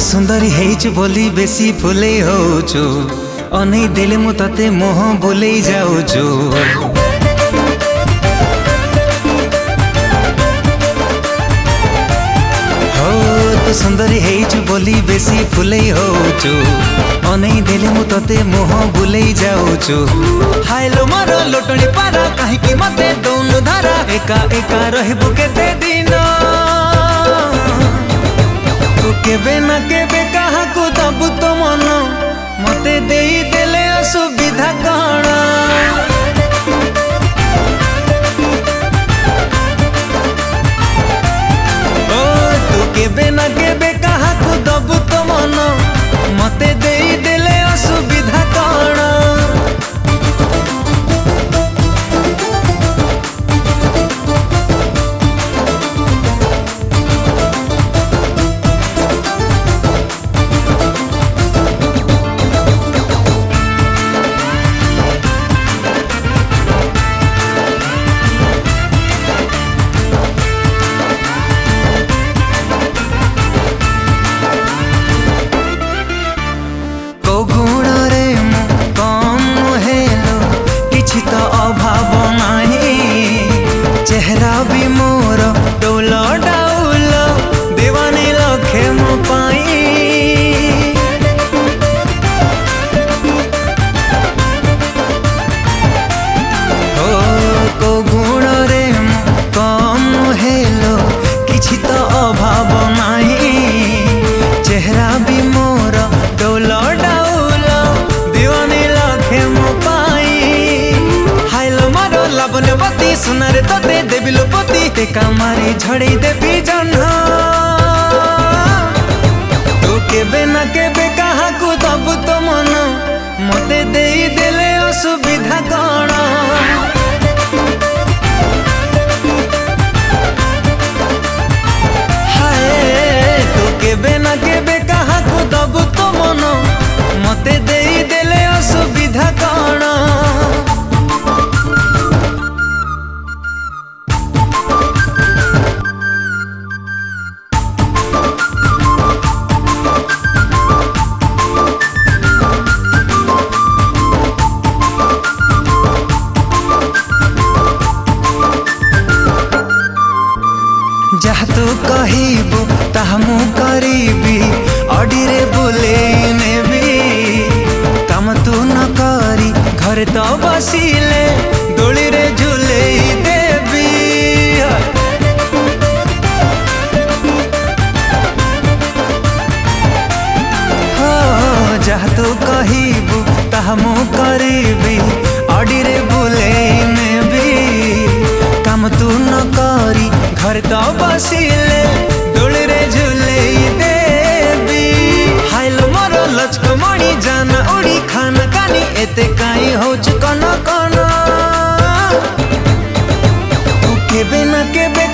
सुंदरी हेइछु बोली बेसी फुले होछु अनै देले मु तते मोह बोलै जाउछु। हो तू सुंदरी हेइछु बोली बेसी फुले होछु अनै देले मु तते मोह बोलै जाउछु। हायलो मोर लोटणी पारा काहेकि मते दौनु धारा एका एका रहबु केते दिन तू केबे ना केबे काहाकू दबु तो मन मते देई देले असुविधा कण। ओ तू केबे ना केबे काहाकू दबु तो मन मते देई देले असुविधा कण। चेहरा भी मोर डोल डाउल देवानी लखे मो पाई। हो को गुण रे कम हेलो किछि तो अभाव नाही चेहरा भी मोर डोल डाउल देवानी लखे मो पाई। हाइलो मारो लावण्यवती सुनारे तोते देवी लोपति टेका मारी झड़े देवी जन्ह। तू केबे ना केबे काहाकू दबु तो मन मते देई देले असुविधा कण। हाय तू केबे ना केबे काहाकू दबु तो मन मते देई देले असुविधा कण। जहा तू कहिबू ताहा मु करीबी अडीरे बुलेई नेबी काम तू न करी घरे तो बसिले दोली रे झुलेई देबी। हो जहा तू कहिबू ताहा मु करीबी अडीरे बुलेई नेबी काम तू न करी घर तो बसिले दोली रे झुलेई देबी। हाइलो मोर लचकमणी जान उड़ी खाना कानी एते काई होच कन कन। तू केबे ना केबे